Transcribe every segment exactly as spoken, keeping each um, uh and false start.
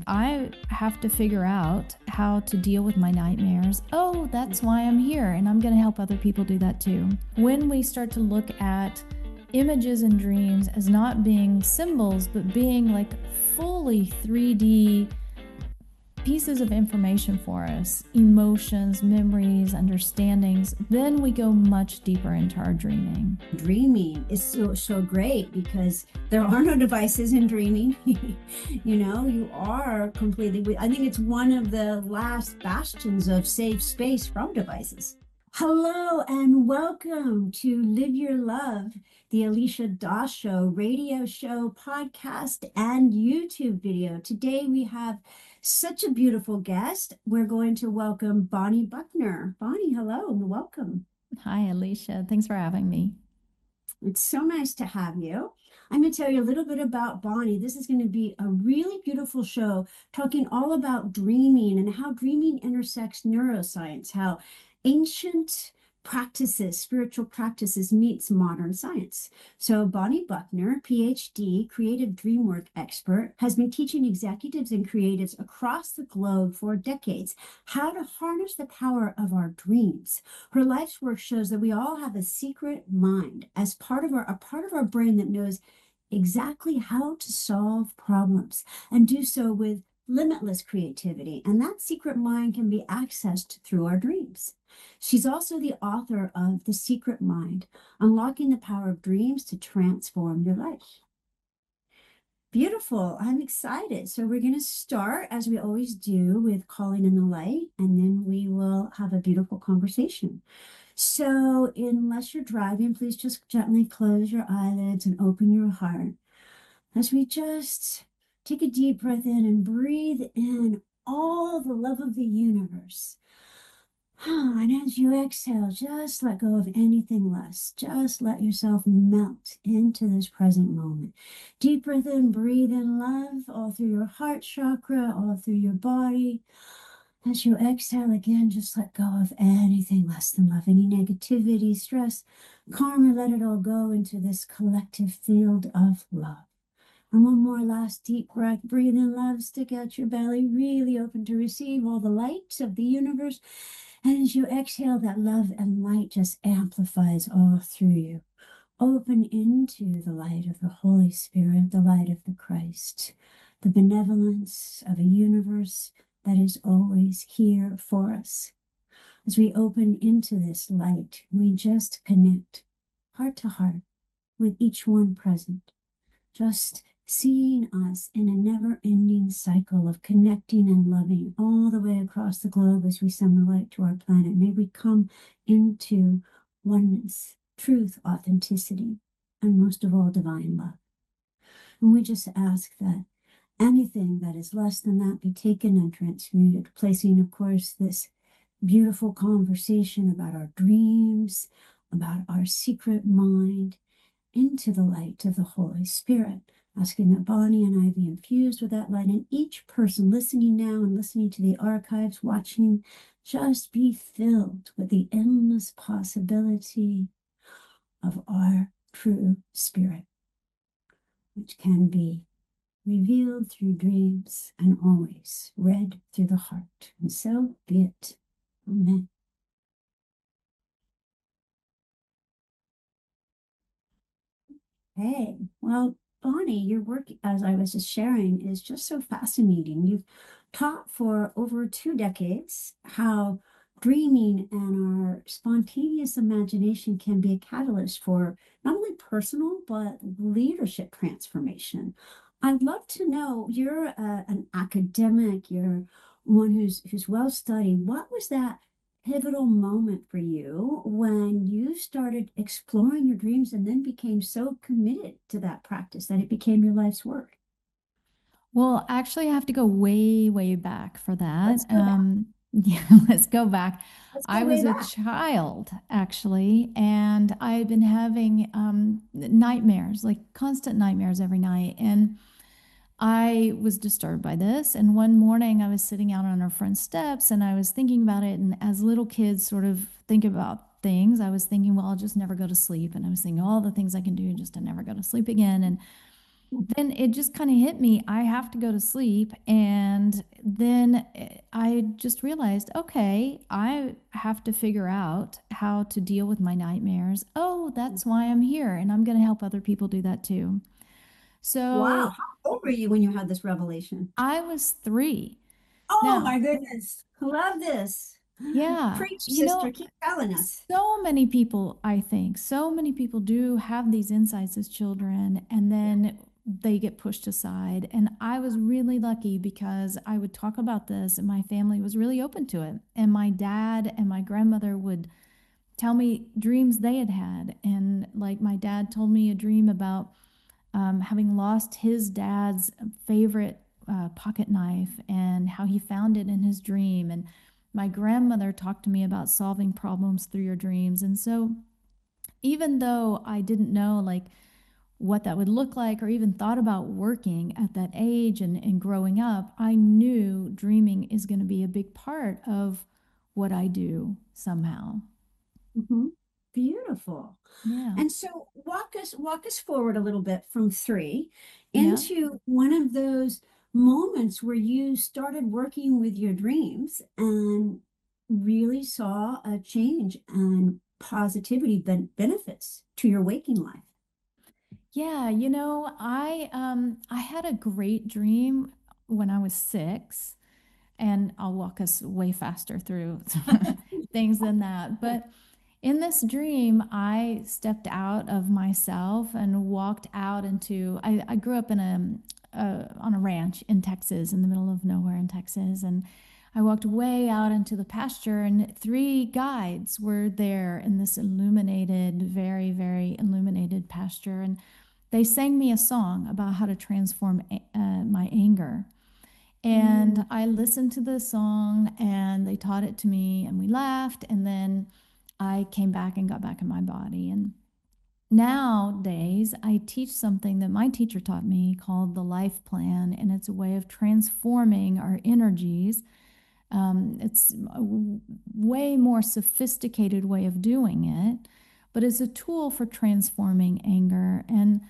I have to figure out how to deal with my nightmares. Oh, that's why I'm here, and I'm going to help other people do that too. When we start to look at images and dreams as not being symbols, but being like fully three D pieces of information for us, emotions, memories, understandings, then we go much deeper into our dreaming. Dreaming is so so great because there are no devices in dreaming. You know, you are completely, I think it's one of the last bastions of safe space from devices. Hello and welcome to Live Your Love, the Alicia Doss Show radio show, podcast, and YouTube video. Today we have such a beautiful guest. We're going to welcome Bonnie Buckner. Bonnie, hello and welcome. Hi, Alicia. Thanks for having me. It's so nice to have you. I'm going to tell you a little bit about Bonnie. This is going to be a really beautiful show talking all about dreaming and how dreaming intersects neuroscience, how ancient practices, spiritual practices meets modern science. So Bonnie Buckner, P H D, creative dream work expert, has been teaching executives and creatives across the globe for decades how to harness the power of our dreams. Her life's work shows that we all have a secret mind as part of our a part of our brain that knows exactly how to solve problems and do so with limitless creativity. And that secret mind can be accessed through our dreams. She's also the author of The Secret Mind, Unlocking the Power of Dreams to Transform Your Life. Beautiful. I'm excited. So we're going to start, as we always do, with calling in the light, and then we will have a beautiful conversation. So unless you're driving, please just gently close your eyelids and open your heart as we just take a deep breath in and breathe in all the love of the universe. And as you exhale, just let go of anything less. Just let yourself melt into this present moment. Deep breath in, breathe in love all through your heart chakra, all through your body. As you exhale again, just let go of anything less than love, any negativity, stress, karma, let it all go into this collective field of love. And one more last deep breath, breathe in love, stick out your belly, really open to receive all the light of the universe. And as you exhale, that love and light just amplifies all through you. Open into the light of the Holy Spirit, the light of the Christ, the benevolence of a universe that is always here for us. As we open into this light, we just connect heart to heart with each one present, just seeing us in a never-ending cycle of connecting and loving all the way across the globe as we send the light to our planet. May we come into oneness, truth, authenticity, and most of all, divine love. And we just ask that anything that is less than that be taken and transmuted, placing, of course, this beautiful conversation about our dreams, about our secret mind, into the light of the Holy Spirit, asking that Bonnie and I be infused with that light, and each person listening now and listening to the archives, watching, just be filled with the endless possibility of our true spirit, which can be revealed through dreams and always read through the heart. And so be it. Amen. Hey, well, Bonnie, your work, as I was just sharing, is just so fascinating. You've taught for over two decades how dreaming and our spontaneous imagination can be a catalyst for not only personal, but leadership transformation. I'd love to know, you're a, an academic, you're one who's who's well studied. What was that pivotal moment for you when you started exploring your dreams and then became so committed to that practice that it became your life's work? Well, actually, I have to go way, way back for that. Let's go back. Um, yeah, let's go back. Let's go I way was a back. child, actually, and I had been having um, nightmares, like constant nightmares every night. And I was disturbed by this. And one morning I was sitting out on our front steps and I was thinking about it. And as little kids sort of think about things, I was thinking, well, I'll just never go to sleep. And I was thinking all the things I can do just to never go to sleep again. And then it just kind of hit me. I have to go to sleep. And then eh, I just realized, okay, I have to figure out how to deal with my nightmares. Oh, that's why I'm here. And I'm going to help other people do that too. Wow. So How old were you when you had this revelation? I was three. Oh Now, my goodness. Love this. yeah, Preach, you sister. know, Keep telling us. so many people, I think, so many people do have these insights as children and then they get pushed aside. And I was really lucky because I would talk about this and my family was really open to it. And my dad and my grandmother would tell me dreams they had had. And like my dad told me a dream about um, having lost his dad's favorite uh, pocket knife and how he found it in his dream. And my grandmother talked to me about solving problems through your dreams. And so, even though I didn't know like what that would look like or even thought about working at that age and, and growing up, I knew dreaming is going to be a big part of what I do somehow. Mhm. Beautiful. Yeah. And so walk us walk us forward a little bit from three Yeah. into one of those moments where you started working with your dreams and really saw a change and positivity ben benefits to your waking life. Yeah, you know, I um I had a great dream when I was six, and I'll walk us way faster through things than that. But in this dream, I stepped out of myself and walked out into. I, I grew up in a, a on a ranch in Texas, in the middle of nowhere in Texas, and I walked way out into the pasture, and three guides were there in this illuminated, very, very illuminated pasture, and they sang me a song about how to transform uh, my anger. Mm, And I listened to the song and they taught it to me and we laughed. And then I came back and got back in my body. And nowadays, I teach something that my teacher taught me called the life plan. And it's a way of transforming our energies. Um, it's a way more sophisticated way of doing it, but it's a tool for transforming anger. And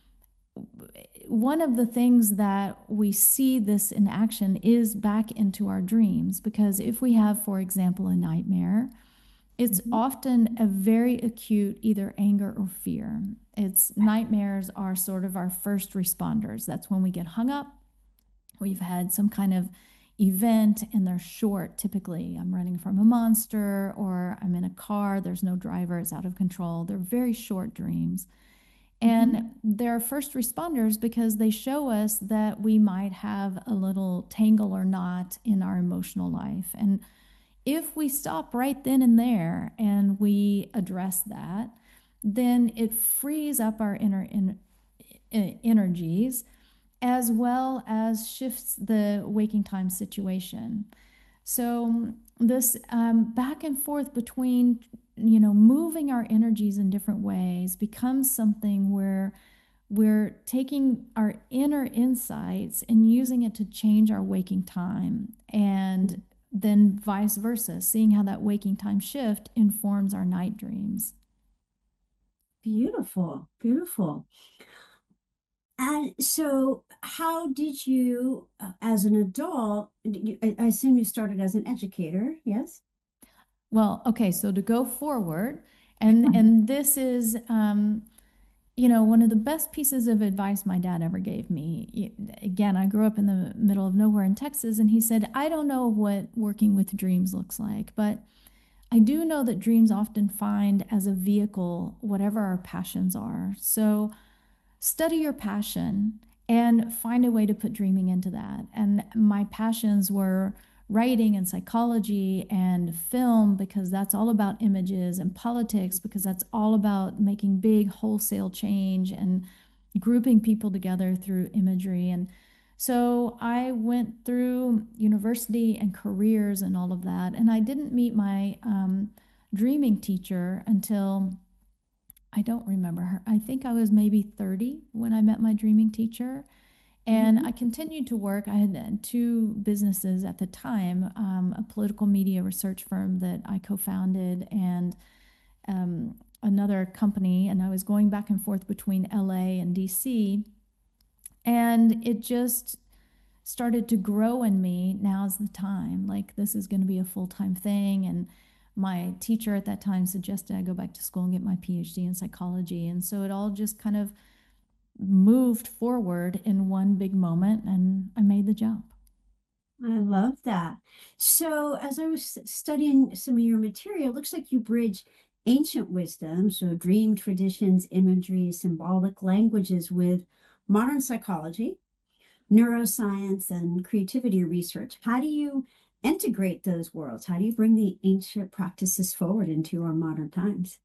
one of the things that we see this in action is back into our dreams. Because if we have, for example, a nightmare, it's mhm. often a very acute either anger or fear. It's nightmares are sort of our first responders. That's when we get hung up. We've had some kind of event and they're short typically. I'm running from a monster or I'm in a car, there's no driver, it's out of control. They're very short dreams. Mhm. And they're first responders because they show us that we might have a little tangle or knot in our emotional life. And if we stop right then and there and we address that, then it frees up our inner in, in, energies as well as shifts the waking time situation. So this um, back and forth between, you know, moving our energies in different ways becomes something where we're taking our inner insights and using it to change our waking time, and then vice versa, seeing how that waking time shift informs our night dreams. Beautiful, beautiful. And so, how did you, uh, as an adult, you, I, I assume you started as an educator, yes? Well, okay, so to go forward, and and this is um, you know, one of the best pieces of advice my dad ever gave me. Again, I grew up in the middle of nowhere in Texas, and he said, I don't know what working with dreams looks like, but I do know that dreams often find as a vehicle whatever our passions are. So study your passion and find a way to put dreaming into that. And my passions were writing and psychology and film because that's all about images, and politics because that's all about making big wholesale change and grouping people together through imagery. And so I went through university and careers and all of that. And I didn't meet my um, dreaming teacher until, I don't remember her. I think I was maybe thirty when I met my dreaming teacher. And Mhm. I continued to work. I had two businesses at the time, um, a political media research firm that I co founded, and um, another company. And I was going back and forth between L A and D C. And it just started to grow in me. Now's the time. Like, this is going to be a full time thing. And my teacher at that time suggested I go back to school and get my PhD in psychology. And so it all just kind of moved forward in one big moment, and I made the jump. I love that. So, as I was studying some of your material, it looks like you bridge ancient wisdom, so dream traditions, imagery, symbolic languages, with modern psychology, neuroscience, and creativity research. How do you integrate those worlds? How do you bring the ancient practices forward into our modern times?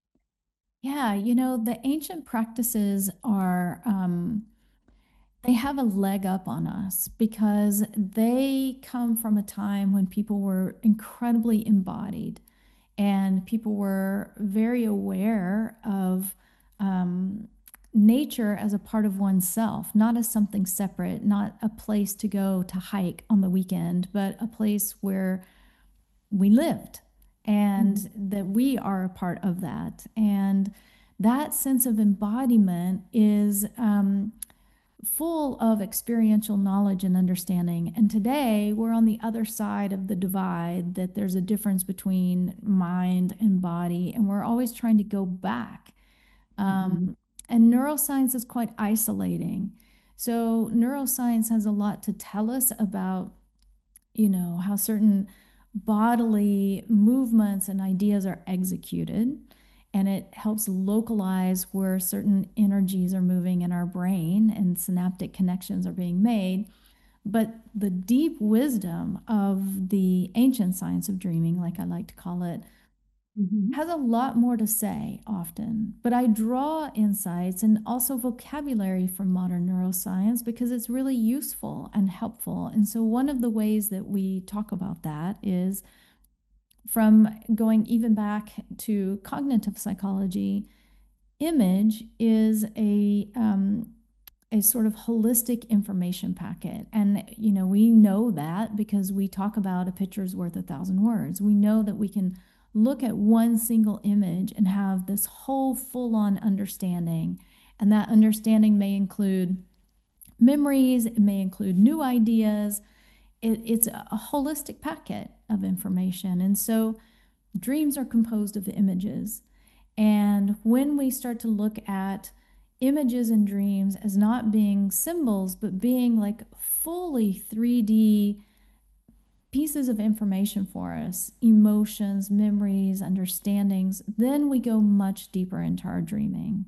Yeah, you know, the ancient practices are, um, they have a leg up on us because they come from a time when people were incredibly embodied and people were very aware of um, nature as a part of oneself, not as something separate, not a place to go to hike on the weekend, but a place where we lived and Mhm. that we are a part of that. And that sense of embodiment is um, full of experiential knowledge and understanding. And today we're on the other side of the divide, that there's a difference between mind and body, and we're always trying to go back. Mhm. Um, and neuroscience is quite isolating. So, neuroscience has a lot to tell us about, you know, how certain bodily movements and ideas are executed. And it helps localize where certain energies are moving in our brain and synaptic connections are being made. But the deep wisdom of the ancient science of dreaming, like I like to call it, Mhm. has a lot more to say often. But I draw insights and also vocabulary from modern neuroscience because it's really useful and helpful. And so, one of the ways that we talk about that is from going even back to cognitive psychology. Image is a um, a sort of holistic information packet. And, you know, we know that because we talk about a picture's worth a thousand words. We know that we can look at one single image and have this whole full on understanding. And that understanding may include memories, it may include new ideas. It, it's a holistic packet of information. And so dreams are composed of images. And when we start to look at images and dreams as not being symbols, but being like fully three D pieces of information for us, emotions, memories, understandings, then we go much deeper into our dreaming.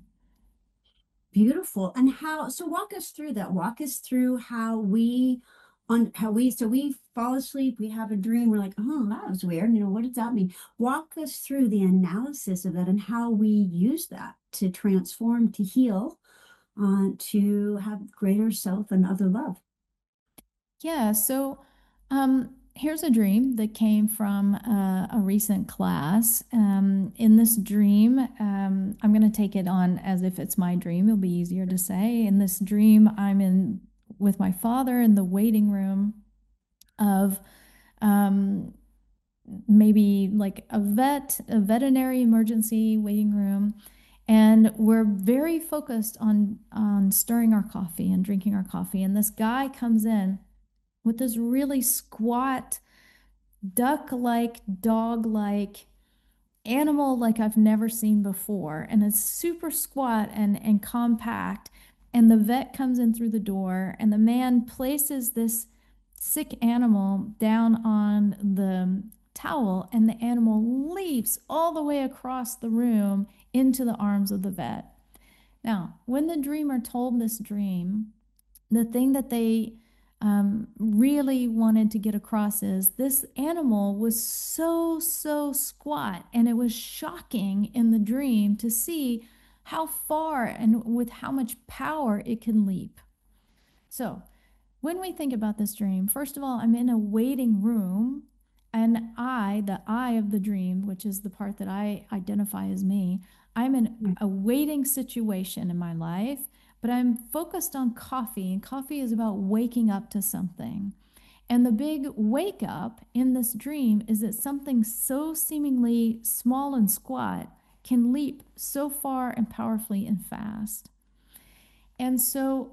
Beautiful. And how, so walk us through that. Walk us through how we on how we so we fall asleep, we have a dream, we're like, oh, that was weird. You know, what does that mean? Walk us through the analysis of that and how we use that to transform, to heal, uh, to have greater self and other love. Yeah, so um, here's a dream that came from uh, a recent class. Um, in this dream, um, I'm going to take it on as if it's my dream. It'll be easier to say. In this dream, I'm in with my father in the waiting room of um, maybe like a vet, a veterinary emergency waiting room. And we're very focused on on stirring our coffee and drinking our coffee. And this guy comes in with this really squat, duck like, dog like animal like I've never seen before. And it's super squat and, and compact. And the vet comes in through the door, and the man places this sick animal down on the towel, and the animal leaps all the way across the room into the arms of the vet. Now, when the dreamer told this dream, the thing that they um, really wanted to get across is this animal was so, so squat, and it was shocking in the dream to see how far and with how much power it can leap. So, when we think about this dream, first of all, I'm in a waiting room, and I, the I of the dream, which is the part that I identify as me, I'm in Yeah. a waiting situation in my life, but I'm focused on coffee, and coffee is about waking up to something. And the big wake up in this dream is that something so seemingly small and squat can leap so far and powerfully and fast. And so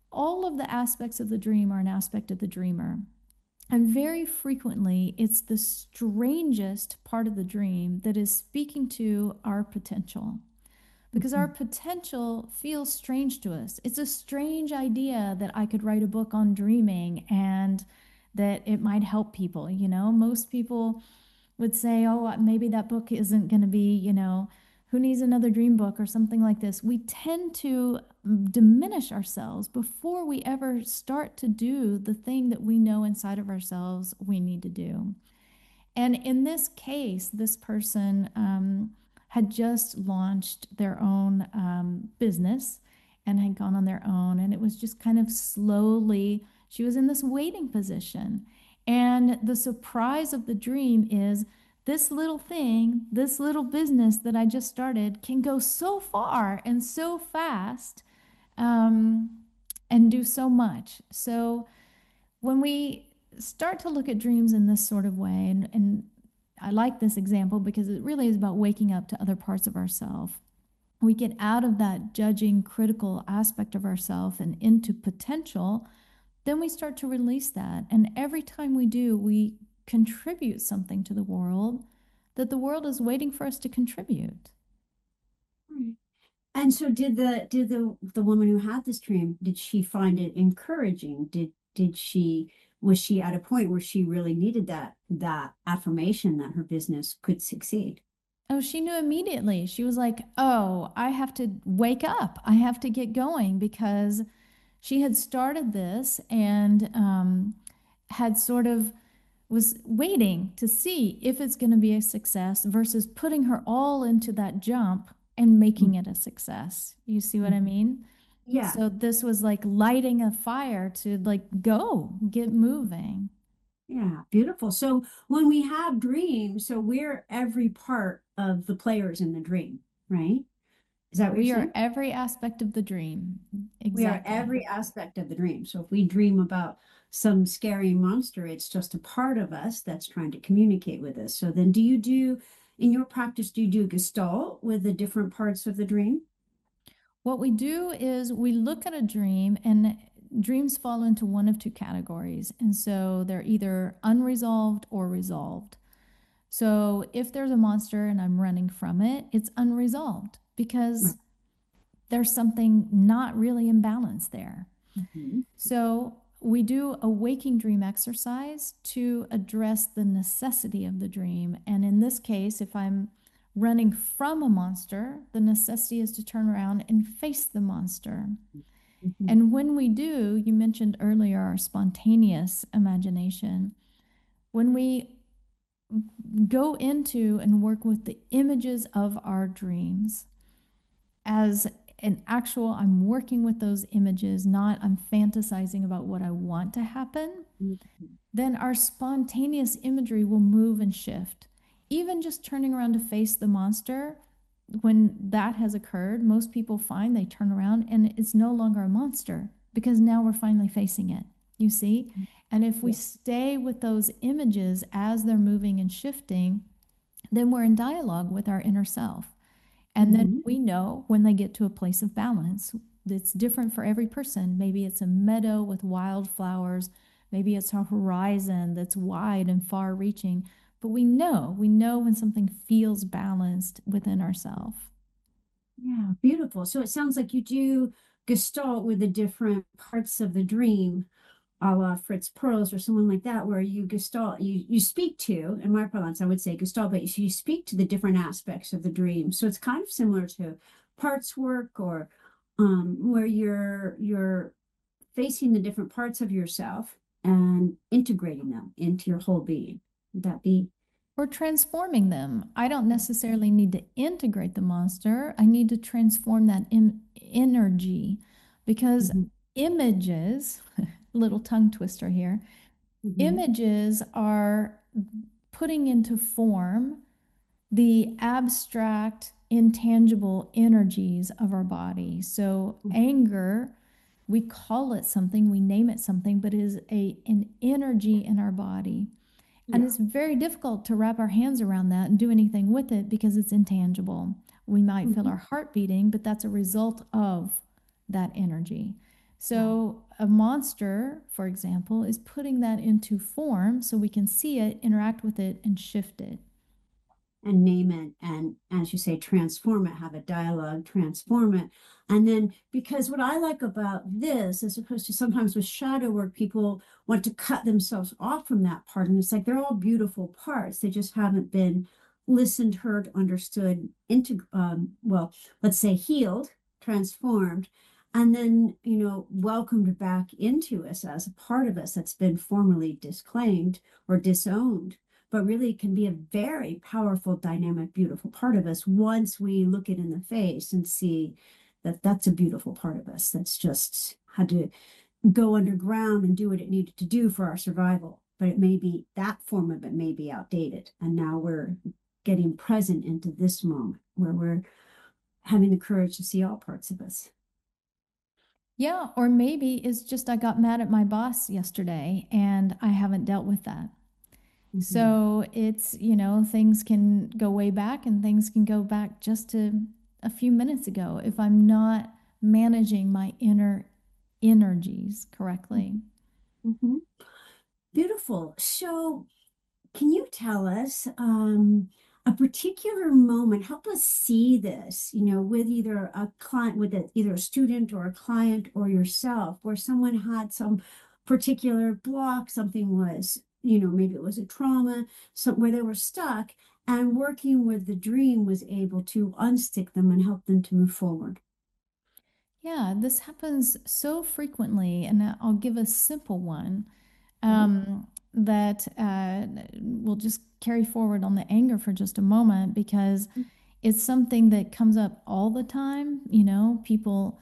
All of the aspects of the dream are an aspect of the dreamer. And very frequently, it's the strangest part of the dream that is speaking to our potential. Because our potential feels strange to us. It's a strange idea that I could write a book on dreaming and that it might help people. You know, most people would say, oh, maybe that book isn't going to be, you know, who needs another dream book or something like this. We tend to diminish ourselves before we ever start to do the thing that we know inside of ourselves we need to do. And in this case, this person um, had just launched their own um, business and had gone on their own. And it was just kind of slowly, she was in this waiting position. And the surprise of the dream is this little thing, this little business that I just started can go so far and so fast um, and do so much. So when we start to look at dreams in this sort of way, and, and I like this example because it really is about waking up to other parts of ourselves. We get out of that judging, critical aspect of ourselves and into potential, then we start to release that. And every time we do, we contribute something to the world that the world is waiting for us to contribute. Right. And so did the did the the woman who had this dream, did she find it encouraging? Did did she was she at a point where she really needed that that affirmation that her business could succeed? Oh, she knew immediately. She was like, oh, I have to wake up. I have to get going because she had started this and um, had sort of was waiting to see if it's going to be a success versus putting her all into that jump and making it a success. You see what I mean? Yeah. So this was like lighting a fire to like go, get moving. Yeah, beautiful. So when we have dreams, so we're every part of the players in the dream, right? Is that what We you're are saying? every aspect of the dream. We are Exactly. every aspect of the dream. So if we dream about some scary monster, it's just a part of us that's trying to communicate with us. So then do you do, in your practice, do you do Gestalt with the different parts of the dream? What we do is we look at a dream, and dreams fall into one of two categories. And so they're either unresolved or resolved. So if there's a monster and I'm running from it, it's unresolved Right. because there's something not really in balance there. Mhm. So we do a waking dream exercise to address the necessity of the dream. And in this case, if I'm running from a monster, the necessity is to turn around and face the monster. Mhm. And when we do, you mentioned earlier our spontaneous imagination. When we go into and work with the images of our dreams as an actual, I'm working with those images, not I'm fantasizing about what I want to happen, Mhm. then our spontaneous imagery will move and shift. Even just turning around to face the monster, when that has occurred, most people find they turn around and it's no longer a monster because now we're finally facing it. You see? And if we Yeah. stay with those images as they're moving and shifting, then we're in dialogue with our inner self. And then Mhm. we know when they get to a place of balance. It's different for every person. Maybe it's a meadow with wildflowers. Maybe it's a horizon that's wide and far reaching. But we know, we know when something feels balanced within ourselves. Yeah, beautiful. So it sounds like you do Gestalt with the different parts of the dream, a la Fritz Perls or someone like that, where you Gestalt, you you speak to, in my parlance, I would say Gestalt, but you, you speak to the different aspects of the dream. So it's kind of similar to parts work or um, where you're you're facing the different parts of yourself and integrating them into your whole being. Would that be? We're transforming them. I don't necessarily need to integrate the monster. I need to transform that Im- energy because Mhm. images, little tongue twister here, Mhm. images are putting into form the abstract, intangible energies of our body. So anger, we call it something, we name it something, but it is a an energy in our body. And Yeah. it's very difficult to wrap our hands around that and do anything with it because it's intangible. We might feel Mhm. our heart beating, but that's a result of that energy. Right. So a monster, for example, is putting that into form so we can see it, interact with it, and shift it. And name it, and as you say, transform it, have a dialogue, transform it. And then, because what I like about this, as opposed to sometimes with shadow work, people want to cut themselves off from that part. And it's like they're all beautiful parts. They just haven't been listened, heard, understood, into, um, well, let's say healed, transformed, and then, you know, welcomed back into us as a part of us that's been formerly disclaimed or disowned, but really can be a very powerful, dynamic, beautiful part of us once we look it in the face and see that that's a beautiful part of us that's just had to go underground and do what it needed to do for our survival. But it may be that form of it may be outdated. And now we're getting present into this moment where we're having the courage to see all parts of us. Yeah, or maybe it's just I got mad at my boss yesterday and I haven't dealt with that. Mm-hmm. So it's, you know, things can go way back and things can go back just to a few minutes ago if I'm not managing my inner energies correctly. Mm-hmm. Beautiful. So can you tell us um, a particular moment? Help us see this, you know, with either a client, with a, either a student or a client or yourself, where someone had some particular block, something was, you know, maybe it was a trauma, so where they were stuck, and working with the dream was able to unstick them and help them to move forward. Yeah, this happens so frequently, and I'll give a simple one Okay. um, that uh, will just carry forward on the anger for just a moment because it's something that comes up all the time. You know, people,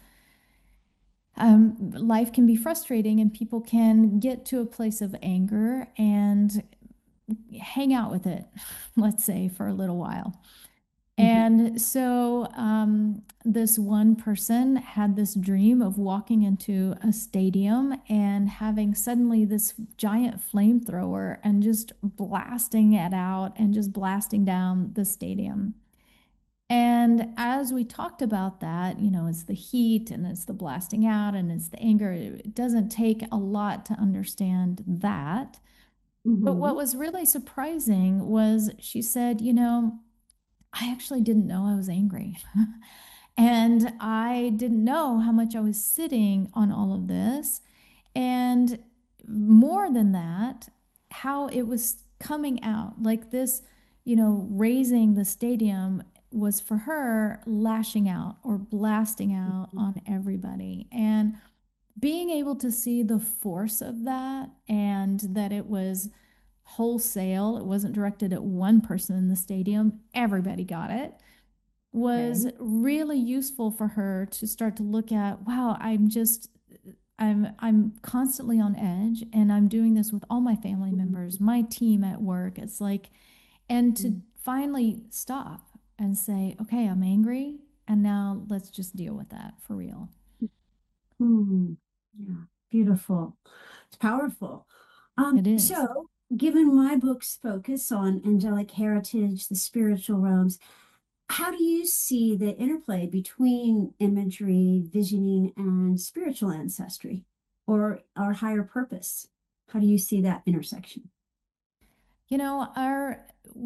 um, life can be frustrating, and people can get to a place of anger and hang out with it, let's say, for a little while. Mhm. And so um, this one person had this dream of walking into a stadium and having suddenly this giant flamethrower and just blasting it out and just blasting down the stadium. And as we talked about that, you know, it's the heat and it's the blasting out and it's the anger. It doesn't take a lot to understand that. But what Mhm. was really surprising was she said, you know, I actually didn't know I was angry. And I didn't know how much I was sitting on all of this. And more than that, how it was coming out like this, you know, raising the stadium was for her lashing out or blasting out on everybody. And being able to see the force of that and that it was wholesale, it wasn't directed at one person in the stadium, everybody got it, was Okay. really useful for her to start to look at, wow, I'm just I'm I'm constantly on edge and I'm doing this with all my family members, my team at work. It's like, and to Mhm. finally stop and say, okay, I'm angry and now let's just deal with that for real. Hmm. Yeah, beautiful. It's powerful. It Um, is. so, given my book's focus on angelic heritage, the spiritual realms, how do you see the interplay between imagery, visioning, and spiritual ancestry or our higher purpose? How do you see that intersection? You know, our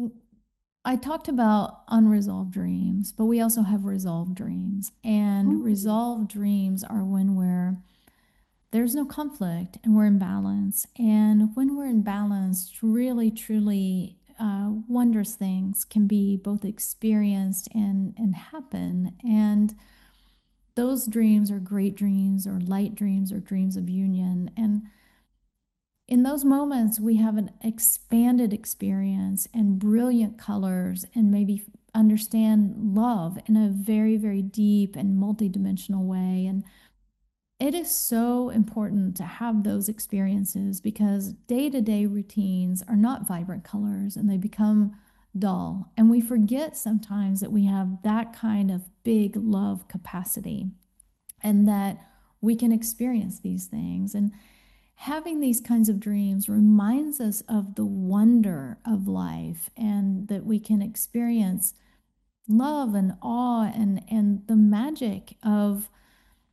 I talked about unresolved dreams, but we also have resolved dreams. And Mm, resolved dreams are when we're there's no conflict and we're in balance. And when we're in balance, really, truly uh, wondrous things can be both experienced and, and happen. And those dreams are great dreams or light dreams or dreams of union. And in those moments, we have an expanded experience and brilliant colors and maybe understand love in a very, very deep and multidimensional way. And it is so important to have those experiences because day to day routines are not vibrant colors and they become dull. And we forget sometimes that we have that kind of big love capacity and that we can experience these things. And having these kinds of dreams reminds us of the wonder of life and that we can experience love and awe and, and the magic of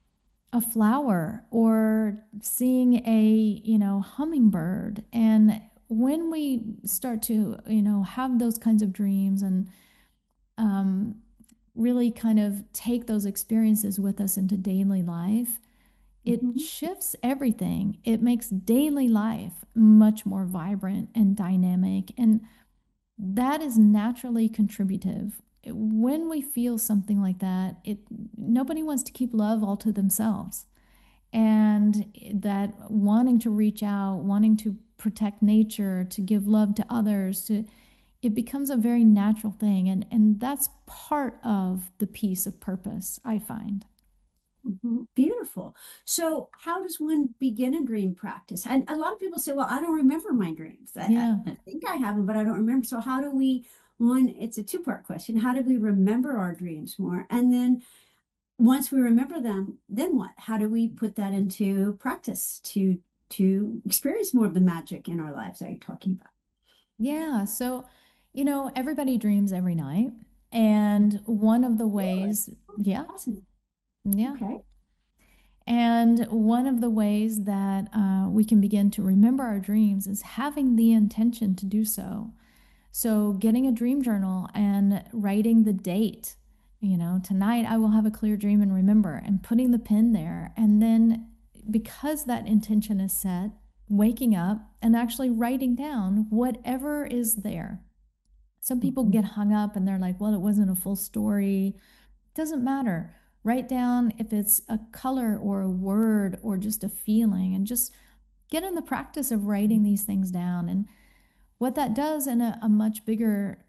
a flower or seeing a, you know, hummingbird. And when we start to, you know, have those kinds of dreams and um, really kind of take those experiences with us into daily life, it Mhm. shifts everything. It makes daily life much more vibrant and dynamic. And that is naturally contributive. When we feel something like that, it nobody wants to keep love all to themselves. And that wanting to reach out, wanting to protect nature, to give love to others, to it becomes a very natural thing. And and that's part of the piece of purpose, I find. Mhm. Beautiful. So, how does one begin a dream practice? And a lot of people say, "Well, I don't remember my dreams. I, I, Yeah. I think I have them, but I don't remember." So, how do we? One, it's a two-part question. How do we remember our dreams more? And then, once we remember them, then what? How do we put that into practice to to experience more of the magic in our lives that you're talking about? Yeah. So, you know, everybody dreams every night. And one of the Really? ways, yeah, Fascinating. yeah. Okay. And one of the ways that uh, we can begin to remember our dreams is having the intention to do so. So, getting a dream journal and writing the date, you know, tonight I will have a clear dream and remember, and putting the pin there. And then, because that intention is set, waking up and actually writing down whatever is there. Some people Mhm. get hung up and they're like, well, it wasn't a full story. Doesn't matter. Write down if it's a color or a word or just a feeling, and just get in the practice of writing these things down. And what that does in a, a much bigger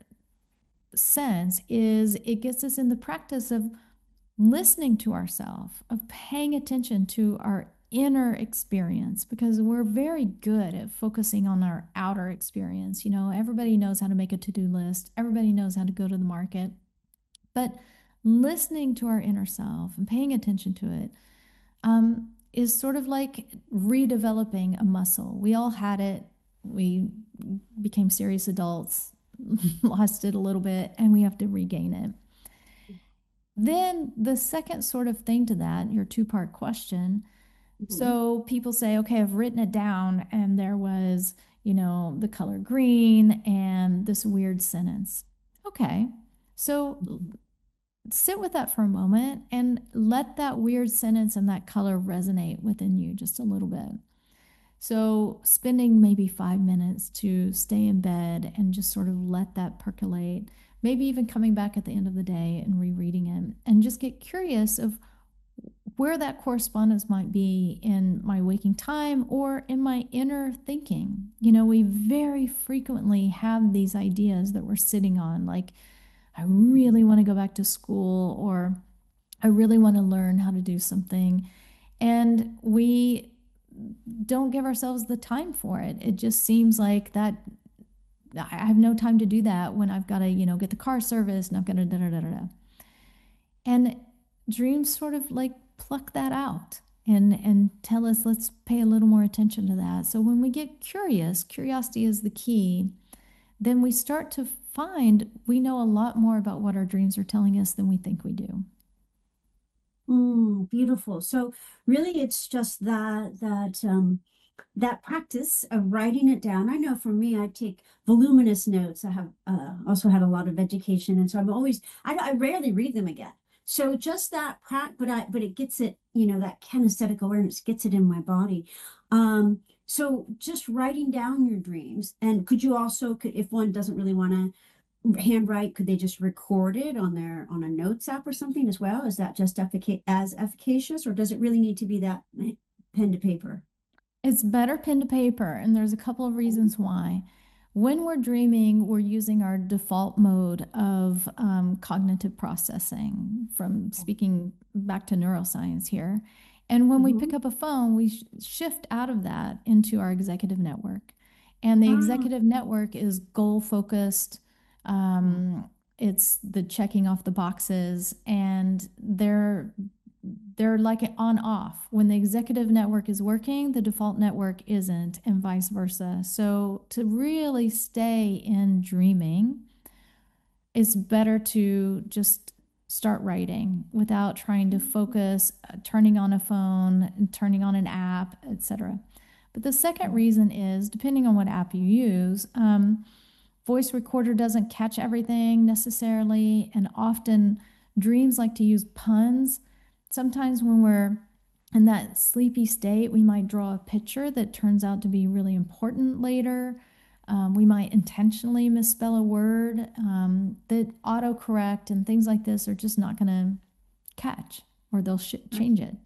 sense is it gets us in the practice of listening to ourselves, of paying attention to our inner experience, because we're very good at focusing on our outer experience. You know, everybody knows how to make a to do list, everybody knows how to go to the market, but listening to our inner self and paying attention to it um, is sort of like redeveloping a muscle. We all had it. We became serious adults, lost it a little bit, and we have to regain it. Then the second sort of thing to that, your two part question. Mhm. So people say, okay, I've written it down, and there was, you know, the color green and this weird sentence. Okay. So Mhm. sit with that for a moment and let that weird sentence and that color resonate within you just a little bit. So, spending maybe five minutes to stay in bed and just sort of let that percolate, maybe even coming back at the end of the day and rereading it, and just get curious of where that correspondence might be in my waking time or in my inner thinking. You know, we very frequently have these ideas that we're sitting on, like, I really want to go back to school, or I really want to learn how to do something. And we don't give ourselves the time for it. It just seems like that I have no time to do that when I've got to, you know, get the car serviced and I've got to da da da da da. And dreams sort of like pluck that out and and tell us, let's pay a little more attention to that. So when we get curious, curiosity is the key, then we start to find we know a lot more about what our dreams are telling us than we think we do. Mm, beautiful. So really it's just that that um that practice of writing it down. I know for me, I take voluminous notes. I have uh, also had a lot of education, and so I'm always I, I rarely read them again. So just that prac, but I but it gets it, you know, that kinesthetic awareness gets it in my body. Um, so just writing down your dreams, and could you also, could, if one doesn't really want to handwrite, could they just record it on their on a notes app or something as well? Is that just effica- as efficacious, or does it really need to be that eh, pen to paper? It's better pen to paper, and there's a couple of reasons why. When we're dreaming, we're using our default mode of um, cognitive processing, from speaking back to neuroscience here. And when we pick Mhm. up a phone, we sh- shift out of that into our executive network. And the Ah, executive network is goal focused. Um, it's the checking off the boxes, and they're they're like on off. When the executive network is working, the default network isn't, and vice versa. So, to really stay in dreaming, it's better to just start writing without trying to focus, uh, turning on a phone, and turning on an app, et cetera. But the second reason is, depending on what app you use, um, voice recorder doesn't catch everything necessarily, and often dreams like to use puns. Sometimes when we're in that sleepy state, we might draw a picture that turns out to be really important later. Um, we might intentionally misspell a word um, that autocorrect and things like this are just not going to catch, or they'll sh- change it.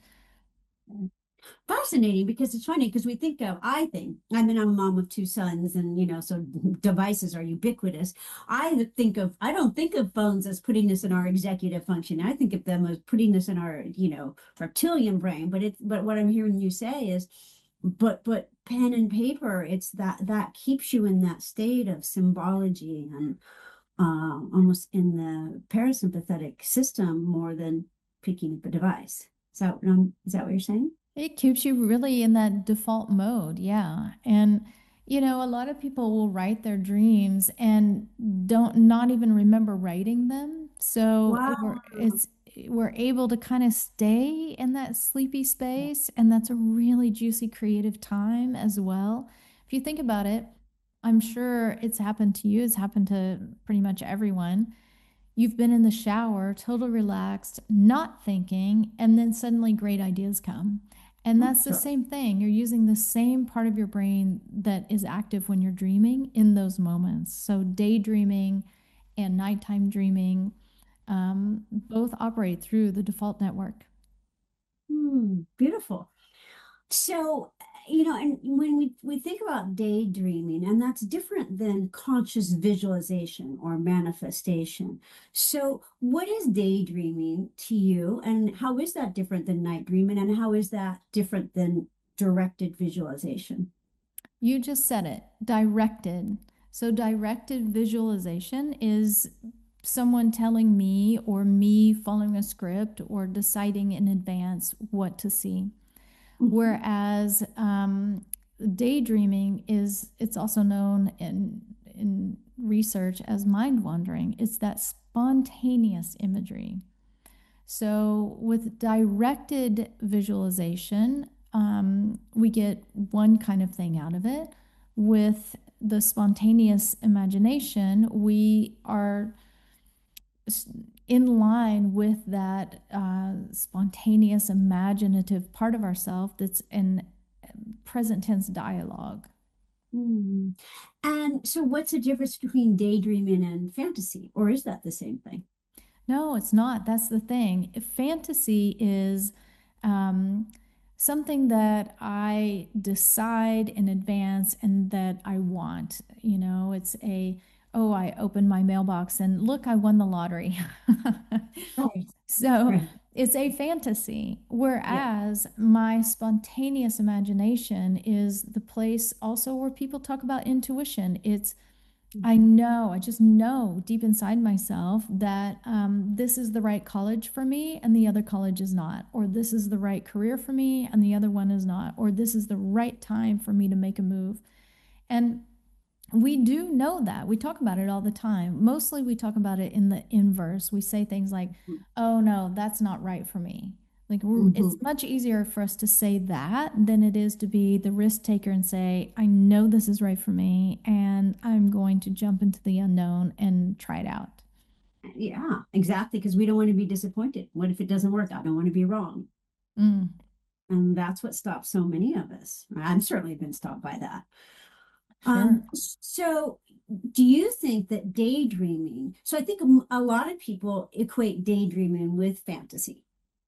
Fascinating, because it's funny because we think of, I think, I mean, I'm a mom of two sons, and you know, so devices are ubiquitous. I think of, I don't think of phones as putting this in our executive function. I think of them as putting this in our, you know, reptilian brain. But it's, but what I'm hearing you say is, but but pen and paper, it's that that keeps you in that state of symbology and uh, almost in the parasympathetic system more than picking up a device. Is that, um, is that what you're saying? It keeps you really in that default mode, yeah. And you know, a lot of people will write their dreams and don't not even remember writing them. So Wow. it, we're it's we're able to kind of stay in that sleepy space, and that's a really juicy creative time as well. If you think about it, I'm sure it's happened to you, it's happened to pretty much everyone. You've been in the shower, totally relaxed, not thinking, and then suddenly great ideas come. And that's the Sure. same thing. You're using the same part of your brain that is active when you're dreaming in those moments. So, daydreaming and nighttime dreaming um, both operate through the default network. Hmm, beautiful. So, you know, and when we, we think about daydreaming, and that's different than conscious visualization or manifestation. So, what is daydreaming to you, and how is that different than night dreaming, and how is that different than directed visualization? You just said it, directed. So, directed visualization is someone telling me or me following a script or deciding in advance what to see. Mhm. Whereas um, daydreaming is, it's also known in in research as mind wandering. It's that spontaneous imagery. So with directed visualization, um, we get one kind of thing out of it. With the spontaneous imagination, we are in line with that uh, spontaneous, imaginative part of ourself that's in present tense dialogue. Hmm. And so, what's the difference between daydreaming and fantasy, or is that the same thing? No, it's not. That's the thing. Fantasy is um, something that I decide in advance and that I want. You know, it's a, oh, I opened my mailbox and look, I won the lottery. Right. So Right. it's a fantasy, Yeah. whereas my spontaneous imagination is the place also where people talk about intuition. It's I know, I just know deep inside myself that um, this is the right college for me and the other college is not, or this is the right career for me and the other one is not, or this is the right time for me to make a move. And we do know that. We talk about it all the time. Mostly we talk about it in the inverse. We say things like, oh no, that's not right for me. Like we're, Mm-hmm. it's much easier for us to say that than it is to be the risk taker and say, I know this is right for me and I'm going to jump into the unknown and try it out. Yeah, exactly. Because we don't want to be disappointed. What if it doesn't work? I don't want to be wrong. Mm, And that's what stops so many of us. I've certainly been stopped by that. sure. Um, so do you think that daydreaming, so I think a a lot of people equate daydreaming with fantasy,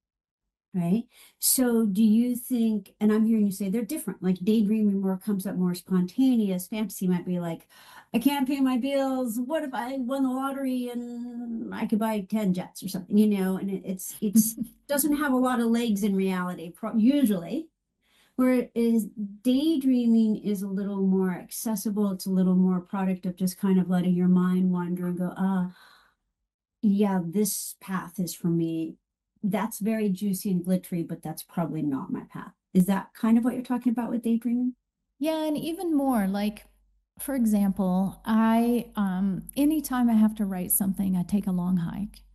right? So do you think, and I'm hearing you say they're different, like daydreaming more comes up more spontaneous, fantasy might be like, I can't pay my bills. What if I won the lottery and I could buy ten jets or something, you know, and it, it's it's doesn't have a lot of legs in reality, pro- usually. Whereas daydreaming is a little more accessible. It's a little more product of just kind of letting your mind wander and go, ah, yeah, this path is for me. That's very juicy and glittery, but that's probably not my path. Is that kind of what you're talking about with daydreaming? Yeah, and even more like, for example, I um anytime I have to write something, I take a long hike.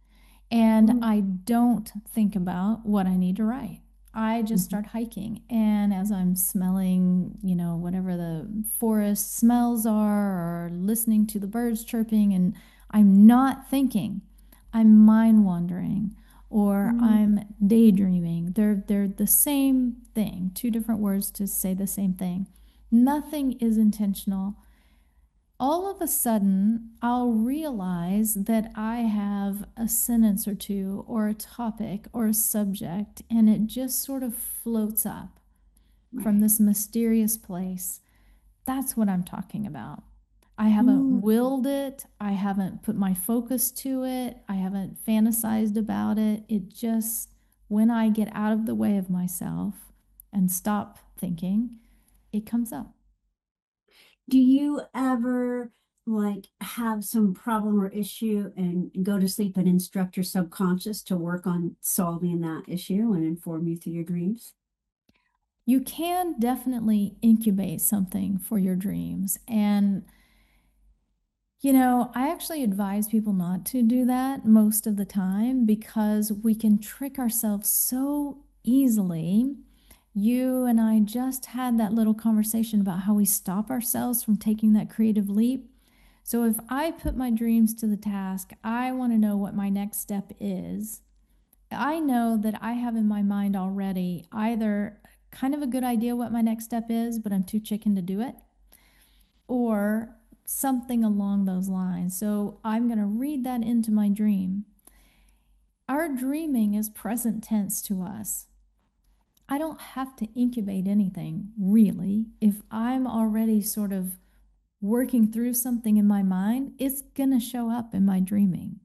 And Mm, I don't think about what I need to write. I just mhm. start hiking. And as I'm smelling, you know, whatever the forest smells are, or listening to the birds chirping, and I'm not thinking, I'm mind wandering or Mm. I'm daydreaming. They're, they're the same thing, two different words to say the same thing. Nothing is intentional. All of a sudden, I'll realize that I have a sentence or two, or a topic, or a subject, and it just sort of floats up from Right. this mysterious place. That's what I'm talking about. I haven't Mm. willed it, I haven't put my focus to it, I haven't fantasized about it. It just, when I get out of the way of myself and stop thinking, it comes up. Do you ever like have some problem or issue and go to sleep and instruct your subconscious to work on solving that issue and inform you through your dreams? You can definitely incubate something for your dreams. And, you know, I actually advise people not to do that most of the time because we can trick ourselves so easily. You and I just had that little conversation about how we stop ourselves from taking that creative leap. So if I put my dreams to the task, I want to know what my next step is. I know that I have in my mind already either kind of a good idea what my next step is, but I'm too chicken to do it, or something along those lines. So I'm going to read that into my dream. Our dreaming is present tense to us. I don't have to incubate anything really. If I'm already sort of working through something in my mind, it's going to show up in my dreaming.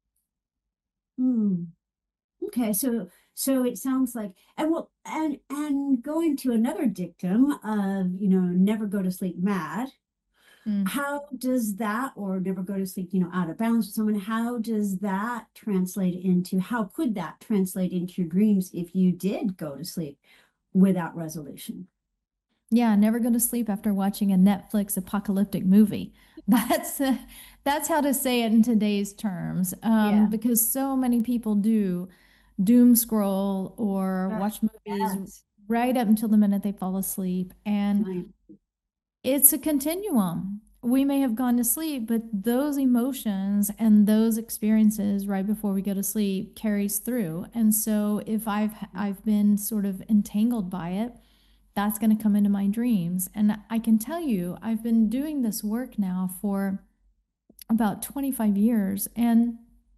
Hmm. Okay, so so it sounds like and well and and going to another dictum of, you know, never go to sleep mad. Mm. How does that, or never go to sleep, you know, out of balance with someone, how does that translate into, how could that translate into your dreams if you did go to sleep without resolution? Yeah, never go to sleep after watching a Netflix apocalyptic movie. That's uh, that's how to say it in today's terms, um, Yeah. because so many people do doom scroll or Uh, watch movies yes. right up until the minute they fall asleep, and Right. it's a continuum. We may have gone to sleep, but those emotions and those experiences right before we go to sleep carries through. And so if I've I've been sort of entangled by it, that's going to come into my dreams. And I can tell you, I've been doing this work now for about twenty-five years. And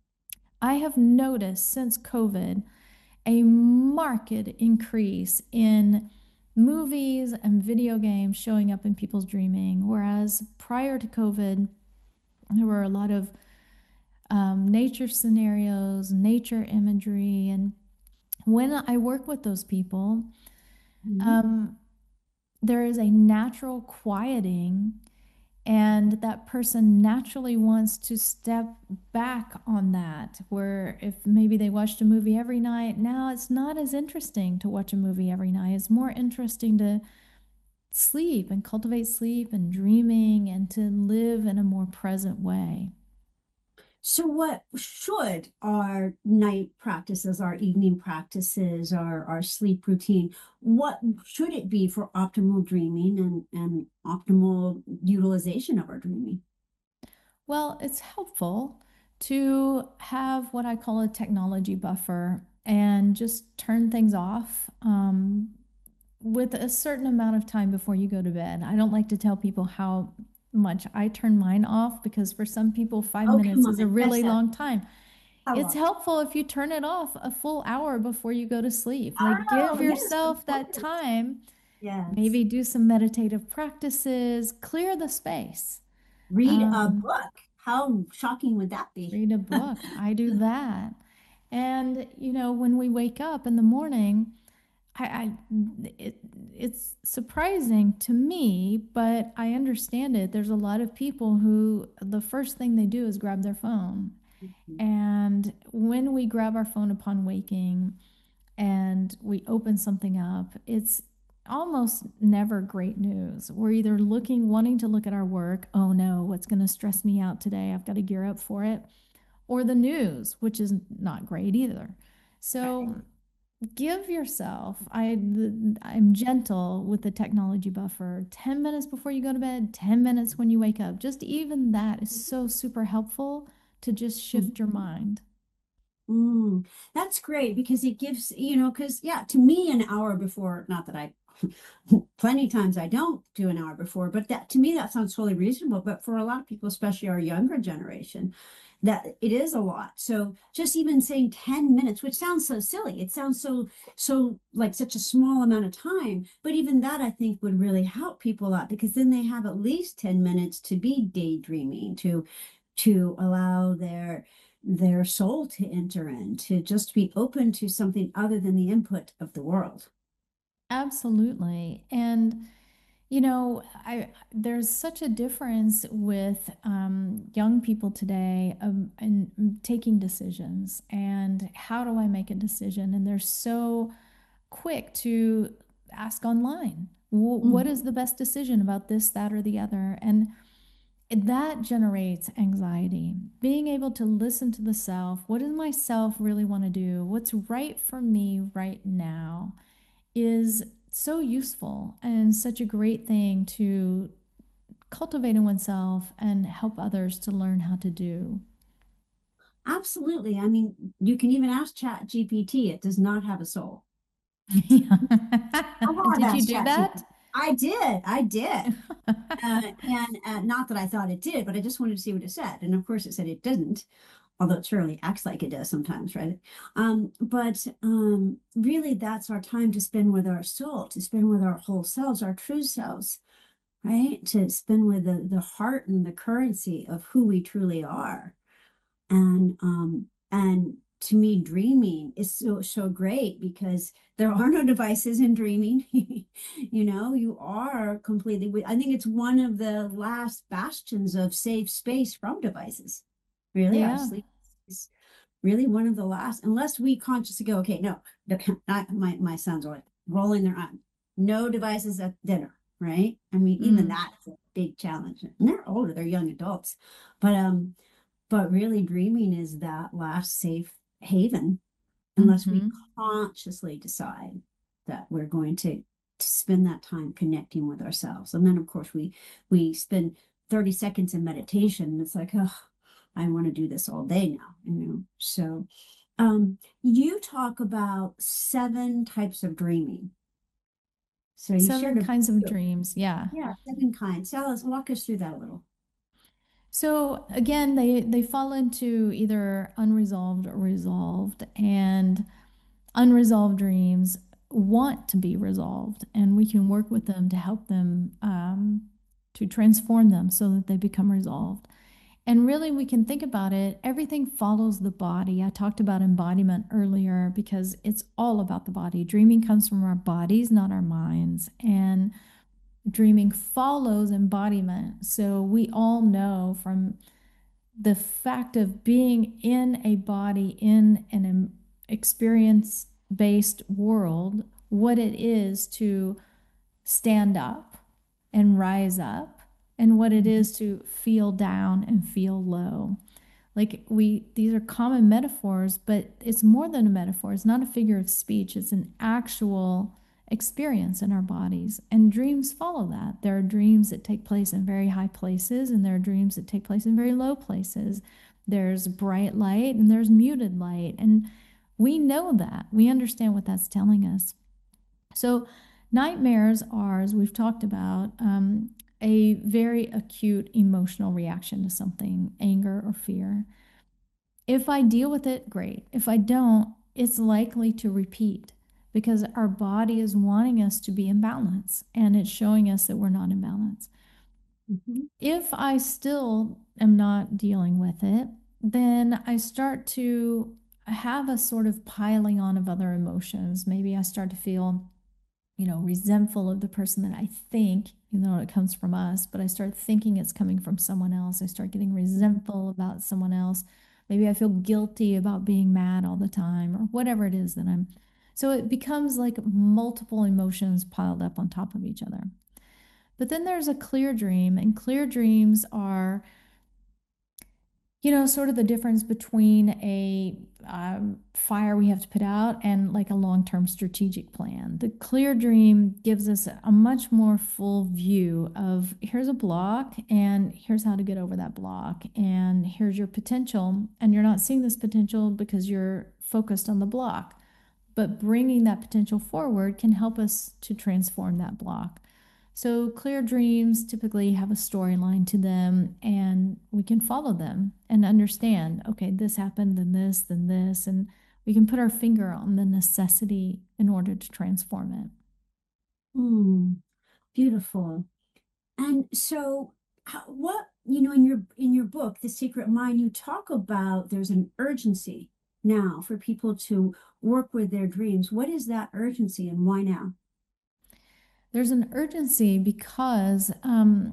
I have noticed since COVID a marked increase in movies and video games showing up in people's dreaming. Whereas prior to COVID, there were a lot of um, nature scenarios, nature imagery. And when I work with those people, Mhm. um, there is a natural quieting, and that person naturally wants to step back on that. Where if maybe they watched a movie every night, now it's not as interesting to watch a movie every night. It's more interesting to sleep and cultivate sleep and dreaming and to live in a more present way. So what should our night practices, our evening practices, our, our sleep routine, what should it be for optimal dreaming and, and optimal utilization of our dreaming? Well, it's helpful to have what I call a technology buffer and just turn things off um, with a certain amount of time before you go to bed. I don't like to tell people how much I turn mine off because for some people, five Oh, come minutes on. is a That's really a, long time. how It's long? helpful if you turn it off a full hour before you go to sleep. Like, give Oh, yes, of yourself that course. time, Yes. maybe do some meditative practices, clear the space. Read a Um, book. How shocking would that be? Read a book. I do that. And, you know, when we wake up in the morning, I, I it, it's surprising to me, but I understand it. There's a lot of people who the first thing they do is grab their phone. And when we grab our phone upon waking and we open something up, it's almost never great news. We're either looking, wanting to look at our work. Oh no, what's going to stress me out today? I've got to gear up for it. or the news, which is not great either. Right. So give yourself, I, I'm gentle with the technology buffer, ten minutes before you go to bed, ten minutes when you wake up. Just even that is so super helpful to just shift your Mhm. mind. Mm, that's great because it gives, you know, because yeah, to me, an hour before, not that I, plenty of times I don't do an hour before, but that to me, that sounds totally reasonable. But for a lot of people, especially our younger generation, that it is a lot. So just even saying ten minutes, which sounds so silly, it sounds so, so like such a small amount of time, but even that I think would really help people a lot because then they have at least ten minutes to be daydreaming, to to allow their their soul to enter in, to just be open to something other than the input of the world. Absolutely. And you know, I there's such a difference with um, young people today um, and taking decisions and how do I make a decision? And they're so quick to ask online, what is Mhm. the best decision about this, that, or the other? And that generates anxiety. Being able to listen to the self, what does my self really want to do? What's right for me right now is so useful and such a great thing to cultivate in oneself and help others to learn how to do. Absolutely. I mean, you can even ask Chat G P T. It does not have a soul. Yeah. I have Did you asked do Chat that? G P T. I did. I did. Uh, and uh, not that I thought it did, but I just wanted to see what it said. And of course, it said it didn't, although it surely acts like it does sometimes, right? Um, but um, really, that's our time to spend with our soul, to spend with our whole selves, our true selves, right? To spend with the, the heart and the currency of who we truly are. And um, and to me, dreaming is so so great because there are no devices in dreaming. You know, you are completely. I think it's one of the last bastions of safe space from devices. Really, our Yeah. sleep is really one of the last, unless we consciously go, okay, no, I, my my sons are like rolling their eyes, no devices at dinner, right? I mean, even Mm. that's a big challenge. And they're older, they're young adults, but um, but really dreaming is that last safe haven, unless we Mm-hmm. consciously decide that we're going to to spend that time connecting with ourselves. And then of course we we spend thirty seconds in meditation and it's like, oh, I want to do this all day now, you know. So um you talk about seven types of dreaming. So you shared Seven a kinds of dreams. Yeah. yeah, seven kinds. Tell us, walk us through that a little. So again, they they fall into either unresolved or resolved, and unresolved dreams want to be resolved, and we can work with them to help them um, to transform them so that they become resolved. And really, we can think about it, everything follows the body. I talked about embodiment earlier because it's all about the body. Dreaming comes from our bodies, not our minds. And dreaming follows embodiment. So we all know from the fact of being in a body in an experience based world, what it is to stand up and rise up, and what it Mhm. is to feel down and feel low. Like we, these are common metaphors, but it's more than a metaphor. It's not a figure of speech. It's an actual experience in our bodies. And dreams follow that. There are dreams that take place in very high places, and there are dreams that take place in very low places. There's bright light and there's muted light. And we know that. We understand what that's telling us. So, nightmares are, as we've talked about, um, a very acute emotional reaction to something, anger or fear. If I deal with it, great. If I don't, it's likely to repeat because our body is wanting us to be in balance and it's showing us that we're not in balance. Mhm. If I still am not dealing with it, then I start to have a sort of piling on of other emotions. Maybe I start to feel, you know, resentful of the person that I think, even though it comes from us, but I start thinking it's coming from someone else. I start getting resentful about someone else. Maybe I feel guilty about being mad all the time or whatever it is that I'm. So it becomes like multiple emotions piled up on top of each other. But then there's a clear dream, and clear dreams are You know, sort of the difference between a um, fire we have to put out and like a long-term strategic plan. The clear dream gives us a much more full view of here's a block and here's how to get over that block and here's your potential. And you're not seeing this potential because you're focused on the block, but bringing that potential forward can help us to transform that block. So, clear dreams typically have a storyline to them, and we can follow them and understand okay, this happened, then this, then this, and we can put our finger on the necessity in order to transform it. Hmm, beautiful. And so, how, what, you know, in your in your book, The Secret Mind, you talk about there's an urgency now for people to work with their dreams. What is that urgency and why now? There's an urgency because um,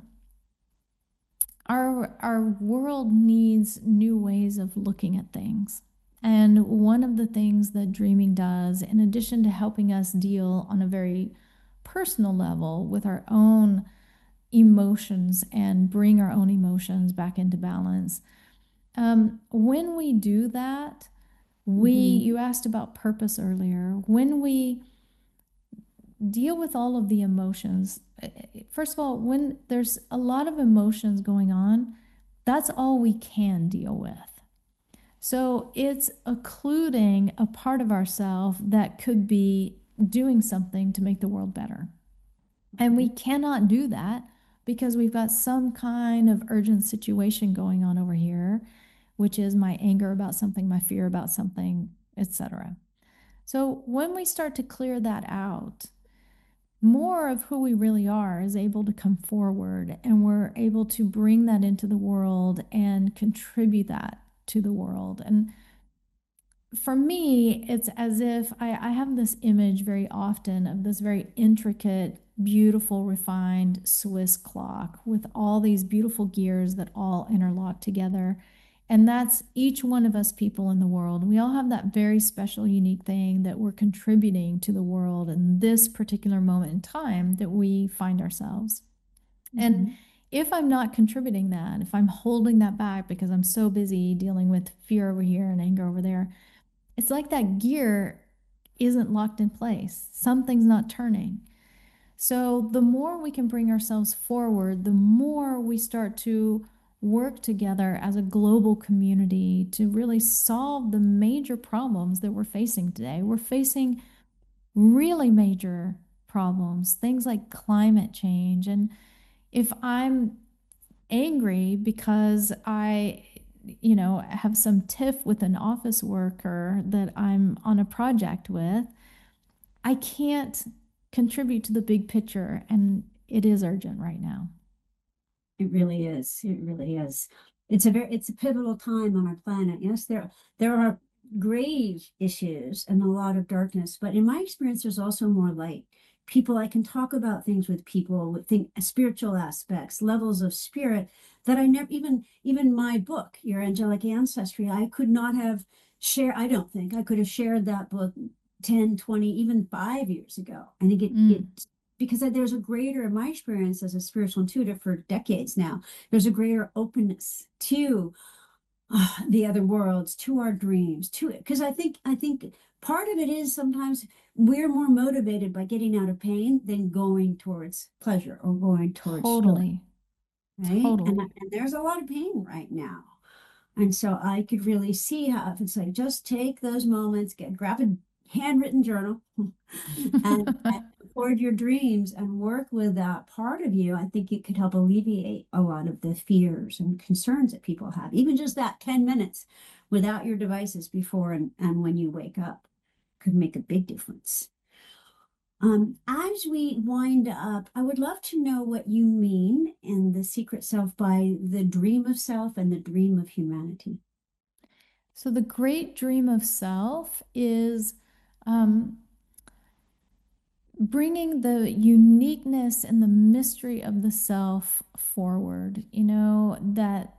our our world needs new ways of looking at things. And one of the things that dreaming does, in addition to helping us deal on a very personal level with our own emotions and bring our own emotions back into balance, um, when we do that, we, Hmm. you asked about purpose earlier, when we deal with all of the emotions, first of all, when there's a lot of emotions going on, that's all we can deal with. So it's occluding a part of ourself that could be doing something to make the world better. And we cannot do that because we've got some kind of urgent situation going on over here, which is my anger about something, my fear about something, et cetera. So when we start to clear that out, more of who we really are is able to come forward and we're able to bring that into the world and contribute that to the world. And for me, it's as if I, I have this image very often of this very intricate, beautiful, refined Swiss clock with all these beautiful gears that all interlock together. And that's each one of us people in the world. We all have that very special, unique thing that we're contributing to the world in this particular moment in time that we find ourselves. And Hmm. if I'm not contributing that, if I'm holding that back because I'm so busy dealing with fear over here and anger over there, it's like that gear isn't locked in place. Something's not turning. So the more we can bring ourselves forward, the more we start to work together as a global community to really solve the major problems that we're facing today. We're facing really major problems, things like climate change. And if I'm angry because I, you know, have some tiff with an office worker that I'm on a project with, I can't contribute to the big picture. And it is urgent right now. It really is. It really is. It's a very it's a pivotal time on our planet. Yes, there there are grave issues and a lot of darkness, but in my experience, there's also more light. People, I can talk about things with people with think spiritual aspects, levels of spirit that I never even even my book, Your Angelic Ancestry, I could not have shared. I don't think I could have shared that book ten, twenty, even five years ago. I think it Mm, it because there's a greater, in my experience as a spiritual intuitive for decades now, there's a greater openness to uh, the other worlds, to our dreams, to it. Because I think, I think part of it is sometimes we're more motivated by getting out of pain than going towards pleasure or going towards joy, totally. right? And, Totally. and there's a lot of pain right now. And so I could really see how if it's like just take those moments, get grab a handwritten journal and, and record your dreams and work with that part of you. I think it could help alleviate a lot of the fears and concerns that people have. Even just that ten minutes without your devices before and, and when you wake up could make a big difference. Um, as we wind up, I would love to know what you mean in The Secret Self by the dream of self and the dream of humanity. So, the great dream of self is um, bringing the uniqueness and the mystery of the self forward. You know, that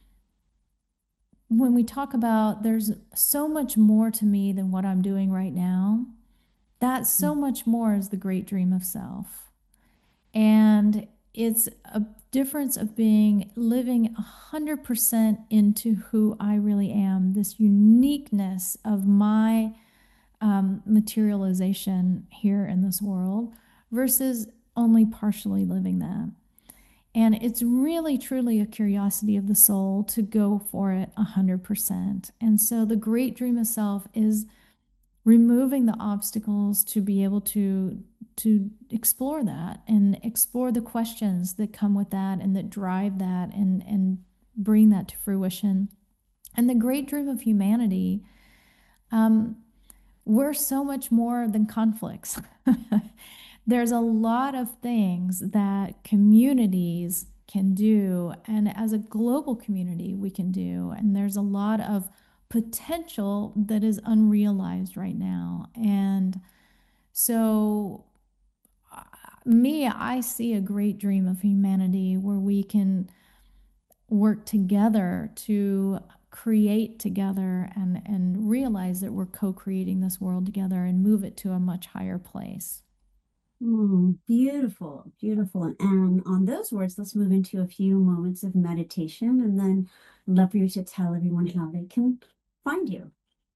when we talk about there's so much more to me than what I'm doing right now, that so much more is the great dream of self. And it's a difference of being living one hundred percent into who I really am, this uniqueness of my um, materialization here in this world versus only partially living that. And it's really, truly a curiosity of the soul to go for it one hundred percent. And so the great dream of self is removing the obstacles to be able to to explore that and explore the questions that come with that and that drive that and and bring that to fruition. And the great dream of humanity, um, we're so much more than conflicts. There's a lot of things that communities can do, and as a global community, we can do. And there's a lot of potential that is unrealized right now. And so, uh, me, I see a great dream of humanity where we can work together to create together and, and realize that we're co-creating this world together and move it to a much higher place. Mm, beautiful, beautiful. And on those words, let's move into a few moments of meditation, and then I'd love for you to tell everyone how they can find you.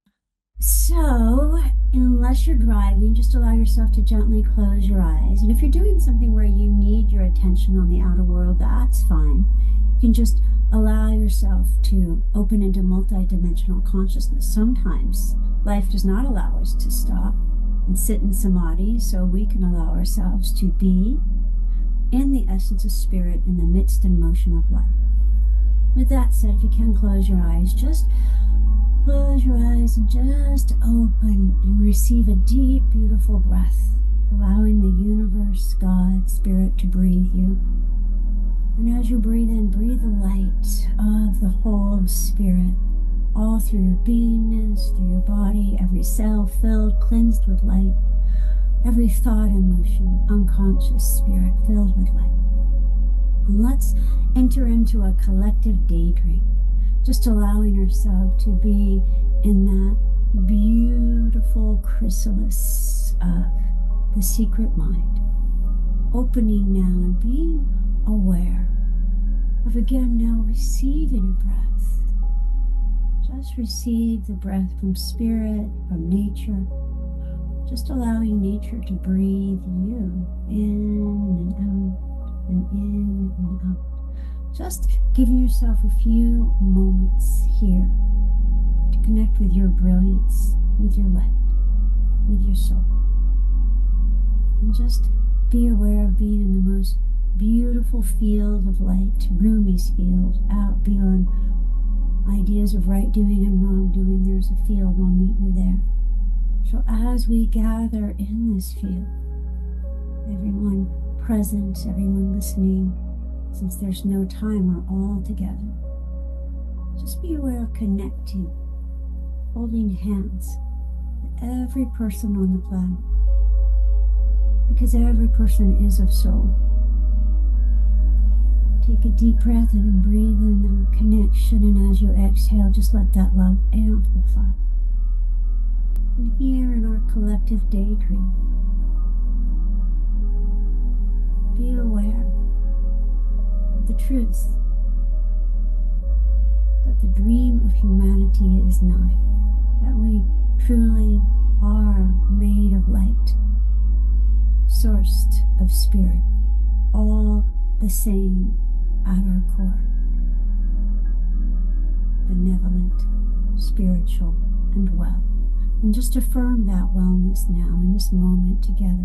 So, unless you're driving, just allow yourself to gently close your eyes. And if you're doing something where you need your attention on the outer world, that's fine. You can just allow yourself to open into multidimensional consciousness. Sometimes life does not allow us to stop and sit in samadhi, so we can allow ourselves to be in the essence of spirit in the midst and motion of life. With that said, if you can close your eyes, just close your eyes and just open and receive a deep, beautiful breath, allowing the universe, God, spirit to breathe you. And as you breathe in, breathe the light of the whole spirit all through your beingness, through your body, every cell filled, cleansed with light, every thought, emotion, unconscious spirit filled with light. And let's enter into a collective daydream, just allowing ourselves to be in that beautiful chrysalis of the secret mind, opening now and being aware of, again, now receiving a breath. Just receive the breath from spirit, from nature. Just allowing nature to breathe you in and out, and in and out. Just giving yourself a few moments here to connect with your brilliance, with your light, with your soul. And just be aware of being in the most beautiful field of light, Rumi's field, out beyond ideas of right doing and wrong doing. There's a field, we'll meet you there. So as we gather in this field, everyone present, everyone listening, since there's no time, we're all together. Just be aware of connecting, holding hands with every person on the planet, because every person is of soul. Take a deep breath in and breathe in the connection, and as you exhale, just let that love amplify. And here in our collective daydream, be aware of the truth that the dream of humanity is nigh, that we truly are made of light, sourced of spirit, all the same at our core, benevolent, spiritual, and well. And just affirm that wellness now in this moment together.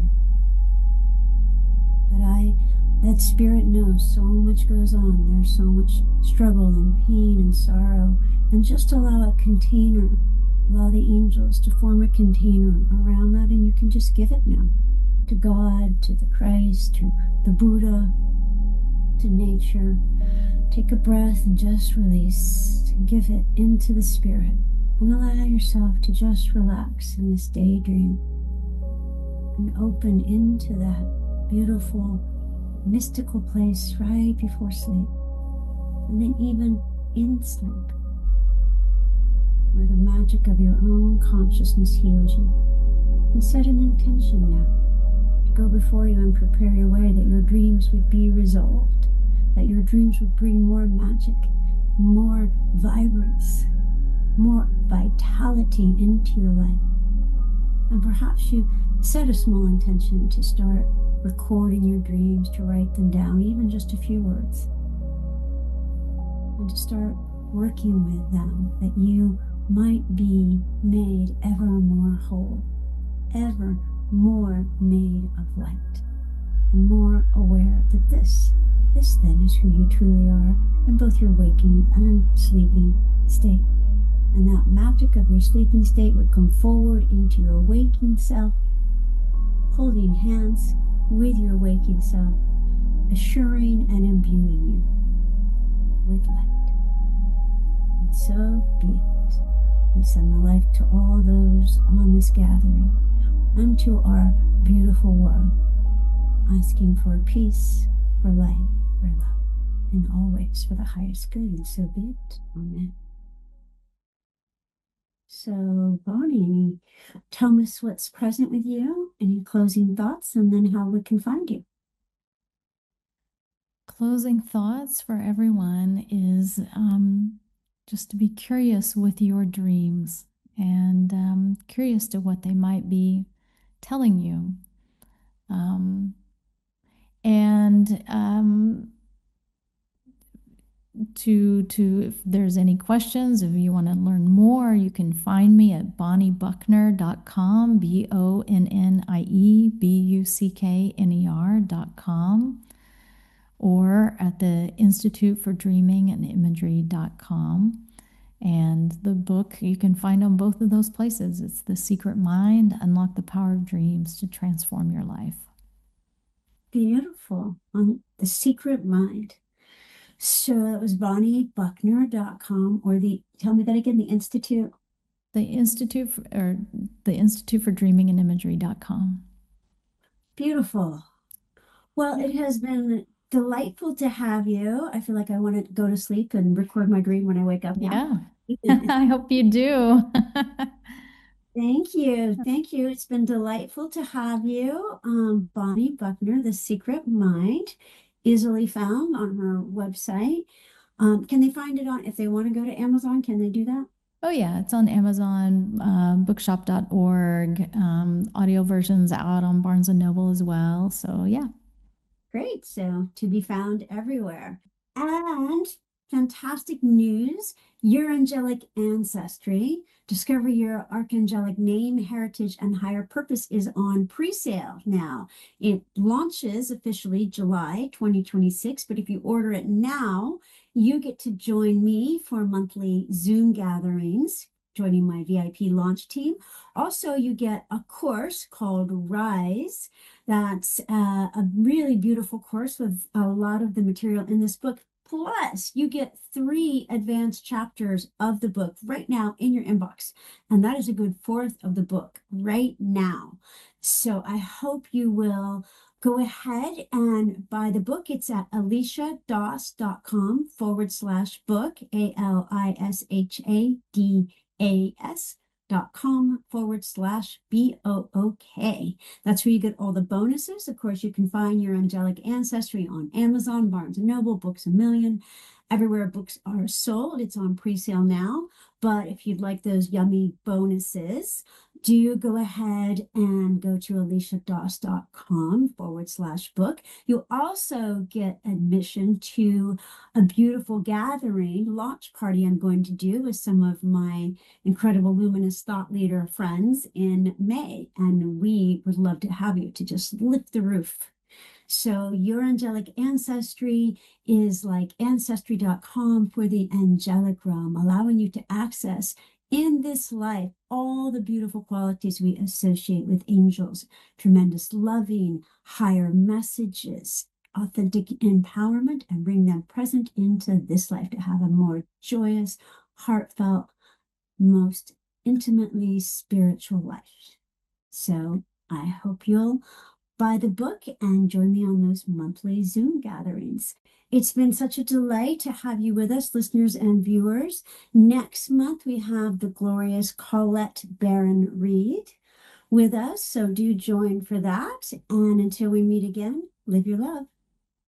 That I, that spirit knows so much goes on. There's so much struggle and pain and sorrow. And just allow a container, allow the angels to form a container around that, and you can just give it now to God, to the Christ, to the Buddha, to nature. Take a breath and just release. Give it into the spirit. And allow yourself to just relax in this daydream and open into that beautiful, mystical place right before sleep. And then even in sleep, where the magic of your own consciousness heals you. And set an intention now to go before you and prepare your way, that your dreams would be resolved, that your dreams would bring more magic, more vibrance, more vitality into your life. And perhaps you set a small intention to start recording your dreams, to write them down, even just a few words, and to start working with them, that you might be made ever more whole, ever more made of light, and more aware that this, this then is who you truly are in both your waking and sleeping state. And that magic of your sleeping state would come forward into your waking self, holding hands with your waking self, assuring and imbuing you with light. And so be it. We send the light to all those on this gathering and to our beautiful world, asking for peace, for light, for love, and always for the highest good. And so be it. Amen. So, Bonnie, tell us what's present with you, any closing thoughts, and then how we can find you. Closing thoughts for everyone is um, just to be curious with your dreams and um, curious to what they might be telling you. Um, and um, to to if there's any questions, if you want to learn more, you can find me at bonnie buckner dot com, B O N N I E B U C K N E R dot com, or at the Institute for Dreaming and Imagery dot com. And the book you can find on both of those places. It's The Secret Mind, Unlock the Power of Dreams to Transform Your Life. Beautiful. On The Secret Mind. So that was bonnie buckner dot com, or the, tell me that again, the Institute. The Institute for, or the Institute for Dreaming and Imagery dot com. Beautiful. Well, it has been delightful to have you. I feel like I want to go to sleep and record my dream when I wake up now. Yeah. I hope you do. Thank you. Thank you. It's been delightful to have you. Um, Bonnie Buckner, The Secret Mind, easily found on her website. Um, can they find it on, if they want to go to Amazon, can they do that? Oh, yeah. It's on Amazon, uh, bookshop dot org. Um, audio versions out on Barnes and Noble as well. So, yeah. Great. So, to be found everywhere. And fantastic news, your angelic ancestry. Discover your archangelic name, heritage, and higher purpose is on pre-sale now. It launches officially July twenty twenty-six, but if you order it now, you get to join me for monthly Zoom gatherings, joining my V I P launch team. Also, you get a course called Rise. That's uh, a really beautiful course with a lot of the material in this book. Plus, you get three advanced chapters of the book right now in your inbox. And that is a good fourth of the book right now. So I hope you will go ahead and buy the book. It's at alicia doss dot com forward slash book, A L I S H A D A S dot com forward slash B O O K. That's where you get all the bonuses. Of course, you can find your angelic ancestry on Amazon, Barnes and Noble, Books A Million. Everywhere books are sold, it's on pre-sale now. But if you'd like those yummy bonuses, do go ahead and go to alicia doss dot com forward slash book. You'll also get admission to a beautiful gathering, launch party I'm going to do with some of my incredible luminous thought leader friends in May. And we would love to have you to just lift the roof. So your angelic ancestry is like ancestry dot com for the angelic realm, allowing you to access in this life all the beautiful qualities we associate with angels, tremendous loving, higher messages, authentic empowerment, and bring them present into this life to have a more joyous, heartfelt, most intimately spiritual life. So I hope you'll buy the book and join me on those monthly Zoom gatherings. It's been such a delight to have you with us, listeners and viewers. Next month, we have the glorious Colette Baron Reid. with us. So do join for that. And until we meet again, live your love.